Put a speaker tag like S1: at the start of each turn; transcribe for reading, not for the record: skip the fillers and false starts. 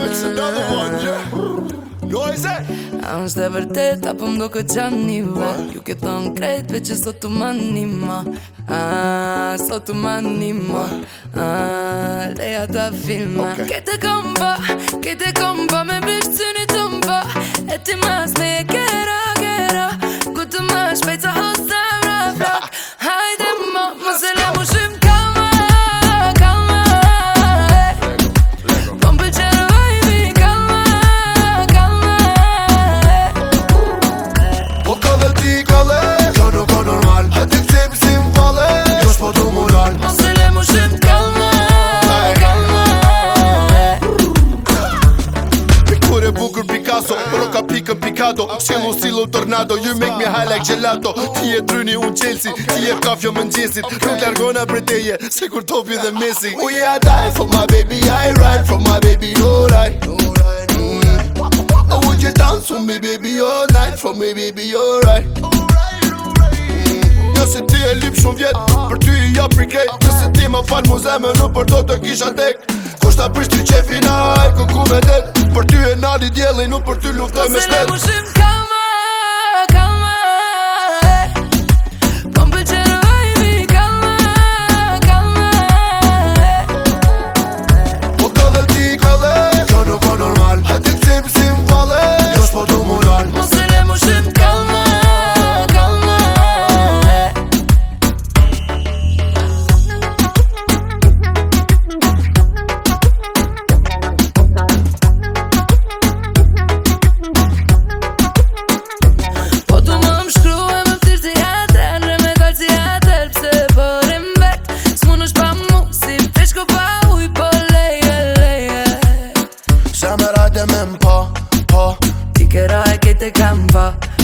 S1: It's another one, yeah. Noise it.
S2: A është e vërtet, apo m'do këtë gjanive. Ju ke thonë krejt, veç e sot t'u manima. Sot t'u manima. Leja ta filma. Kete komba, me bish cyni të mba. E ti mas me e kera. Ku të ma shpejt sa hosta mra. Hajde mos e le mu shim kalma. Po m'pëlqen vibe, kalma.
S1: Po ka dhe ti kalle, kjo nuk o normal. E ti këtemi si m'falle, jo shpo du moral.
S2: Mos e le mu shim kalma.
S1: Pikture bukur Picasso, roka pikën Picado. Qelu stilu tornado, you make me high like gelato. Ti e tryni unë Chelsea, ti e kafjo mëngjesit. Nuk largona për teje, se kur topi dhe Messi. Oh yeah, I die for my baby, I ride for my baby, alright. Oh, would you dance for me baby all night, for me baby, alright. Nëse ti e lip shumë vjet, për ty i ja priket. Nëse ti më fal mu zemën, nuk për to të kisha tek. Kushta prish ty qefin aj, kuku me det. Për ty e nali djeli, nuk për ty luftoj me
S2: Mos e le
S1: shtet.
S2: mu shim kalma. Po m'pëlqen vibe, kalma.
S1: Po ka dhe ti kalle, kjo nuk o normal. E ti këtemi si m'falle, jo shpo du moral.
S2: Mos e le mu shim kalma. Po du më shkruje më ftyr si atër, re me kallë si atër, pse përim vet. S'mun është pa mu, si peshko pa uj, po leje.
S1: Sa me rajde me m'pa,
S2: Ti kera e kete kam pa.